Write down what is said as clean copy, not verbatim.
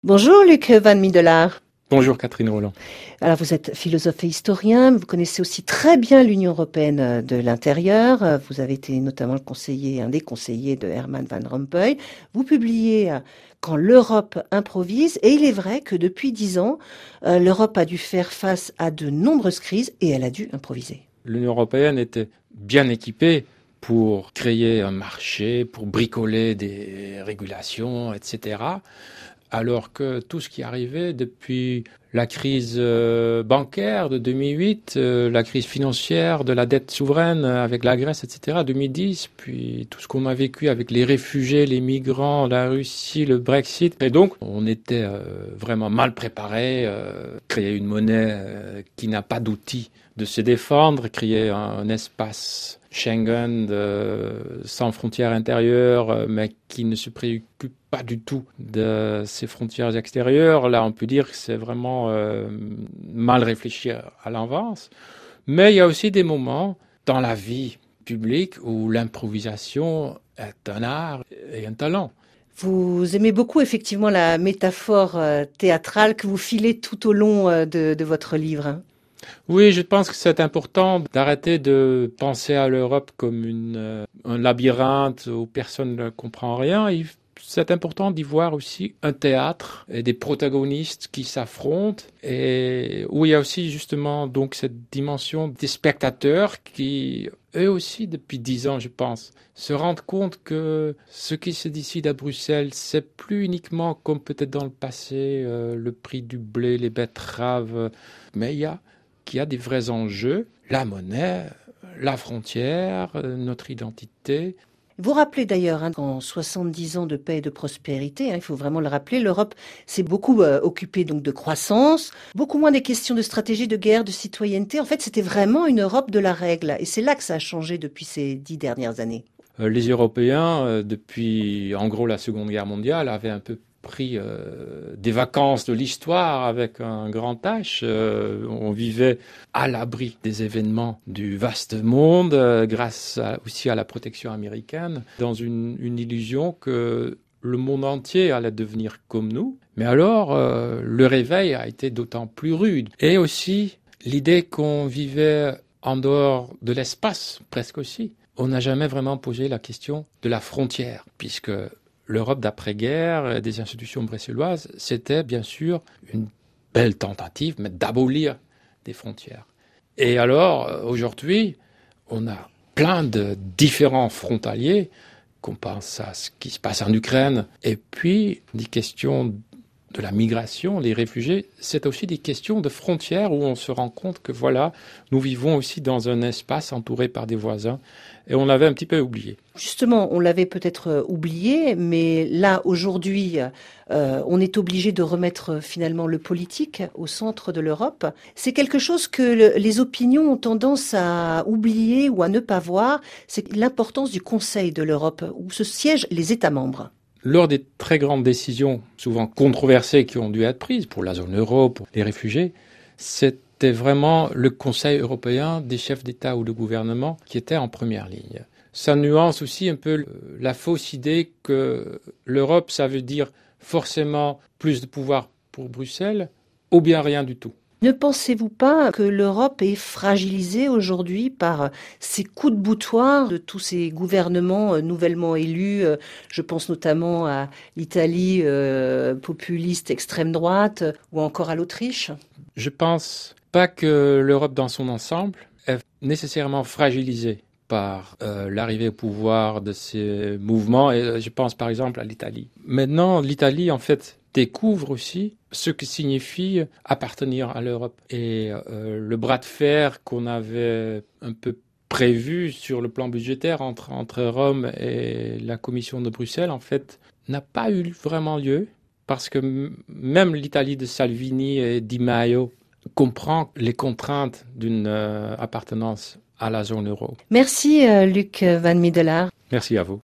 Bonjour Luc Van Middelaar. Bonjour Catherine Roland. Alors vous êtes philosophe et historien, vous connaissez aussi très bien l'Union européenne de l'intérieur. Vous avez été notamment un des conseillers de Herman Van Rompuy. Vous publiez Quand l'Europe improvise, et il est vrai que depuis 10 ans, l'Europe a dû faire face à de nombreuses crises et elle a dû improviser. L'Union européenne était bien équipée pour créer un marché, pour bricoler des régulations, etc. Alors que tout ce qui arrivait depuis la crise bancaire de 2008, la crise financière de la dette souveraine avec la Grèce, etc., 2010, puis tout ce qu'on a vécu avec les réfugiés, les migrants, la Russie, le Brexit. Et donc, on était vraiment mal préparés, créer une monnaie qui n'a pas d'outils de se défendre, créer un espace Schengen sans frontières intérieures, mais qui ne se préoccupe pas du tout de ses frontières extérieures. Là, on peut dire que c'est vraiment mal réfléchi à l'avance. Mais il y a aussi des moments dans la vie publique où l'improvisation est un art et un talent. Vous aimez beaucoup effectivement la métaphore théâtrale que vous filez tout au long de votre livre, hein. Oui, je pense que c'est important d'arrêter de penser à l'Europe comme un labyrinthe où personne ne comprend rien. C'est important d'y voir aussi un théâtre et des protagonistes qui s'affrontent et où il y a aussi justement donc cette dimension des spectateurs qui, eux aussi, depuis 10 ans, je pense, se rendent compte que ce qui se décide à Bruxelles, c'est plus uniquement comme peut-être dans le passé, le prix du blé, les betteraves, mais qu'il y a des vrais enjeux, la monnaie, la frontière, notre identité. Vous rappelez d'ailleurs qu'en 70 ans de paix et de prospérité, il faut vraiment le rappeler, l'Europe s'est beaucoup occupée donc de croissance, beaucoup moins des questions de stratégie, de guerre, de citoyenneté. En fait, c'était vraiment une Europe de la règle. Et c'est là que ça a changé depuis ces 10 dernières années. Les Européens, depuis en gros la Seconde Guerre mondiale, avaient un peu pris des vacances de l'histoire avec un grand H. On vivait à l'abri des événements du vaste monde grâce aussi à la protection américaine, dans une illusion que le monde entier allait devenir comme nous. Mais alors, le réveil a été d'autant plus rude. Et aussi, l'idée qu'on vivait en dehors de l'espace, presque aussi. On n'a jamais vraiment posé la question de la frontière, puisque l'Europe d'après-guerre, des institutions bruxelloises, c'était bien sûr une belle tentative, mais d'abolir des frontières. Et alors, aujourd'hui, on a plein de différents frontaliers, qu'on pense à ce qui se passe en Ukraine, et puis des questions de la migration, les réfugiés, c'est aussi des questions de frontières où on se rend compte que voilà, nous vivons aussi dans un espace entouré par des voisins et on l'avait un petit peu oublié. Justement, on l'avait peut-être oublié, mais là, aujourd'hui, on est obligé de remettre finalement le politique au centre de l'Europe. C'est quelque chose que les opinions ont tendance à oublier ou à ne pas voir, c'est l'importance du Conseil de l'Europe, où se siègent les États membres. Lors des très grandes décisions, souvent controversées, qui ont dû être prises pour la zone euro, pour les réfugiés, c'était vraiment le Conseil européen des chefs d'État ou de gouvernement qui était en première ligne. Ça nuance aussi un peu la fausse idée que l'Europe, ça veut dire forcément plus de pouvoir pour Bruxelles ou bien rien du tout. Ne pensez-vous pas que l'Europe est fragilisée aujourd'hui par ces coups de boutoir de tous ces gouvernements nouvellement élus? Je pense notamment à l'Italie populiste extrême droite ou encore à l'Autriche. Je pense pas que l'Europe dans son ensemble est nécessairement fragilisée par l'arrivée au pouvoir de ces mouvements. Et je pense par exemple à l'Italie. Maintenant, l'Italie, en fait, découvre aussi ce que signifie appartenir à l'Europe. Et le bras de fer qu'on avait un peu prévu sur le plan budgétaire entre Rome et la Commission de Bruxelles, en fait, n'a pas eu vraiment lieu. Parce que même l'Italie de Salvini et Di Maio comprend les contraintes d'une appartenance à la zone euro. Merci Luc Van Middelaar. Merci à vous.